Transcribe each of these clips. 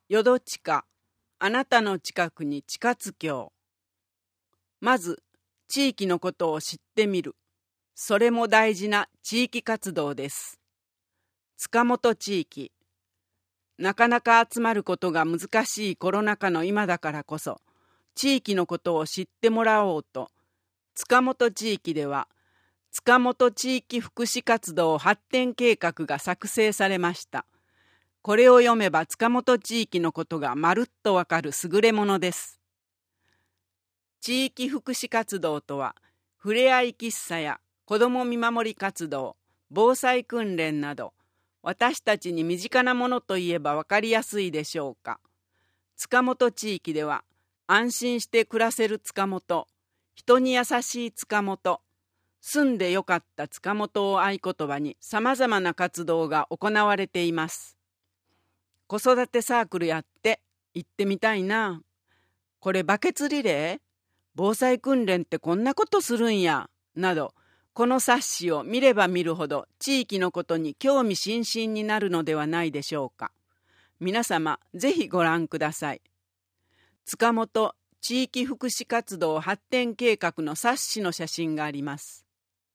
よどちか、あなたの近くに近津峡。まず、地域のことを知ってみる。それも大事な地域活動です。塚本地域。なかなか集まることが難しいコロナ禍の今だからこそ、地域のことを知ってもらおうと、塚本地域では、塚本地域福祉活動発展計画が作成されました。これを読めば塚本地域のことがまるっとわかる優れものです。地域福祉活動とは、ふれあい喫茶や子ども見守り活動、防災訓練など、私たちに身近なものといえばわかりやすいでしょうか。塚本地域では、安心して暮らせる塚本、人に優しい塚本、住んでよかった塚本を合言葉に様々な活動が行われています。子育てサークルやって行ってみたいな。これバケツリレー？防災訓練ってこんなことするんや。など、この冊子を見れば見るほど地域のことに興味津々になるのではないでしょうか。皆様、ぜひご覧ください。塚本地域福祉活動発展計画の冊子の写真があります。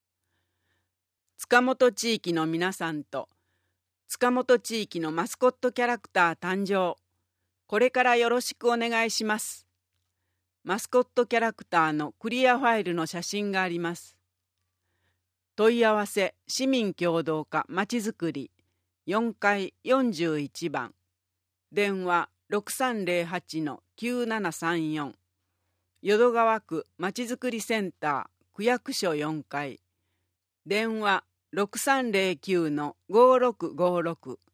塚本地域の皆さんと、塚本地域のマスコットキャラクター誕生。これからよろしくお願いします。マスコットキャラクターのクリアファイルの写真があります。問い合わせ市民協働課まちづくり4階41番。電話6308-9734。淀川区まちづくりセンター区役所4階。電話6309-5656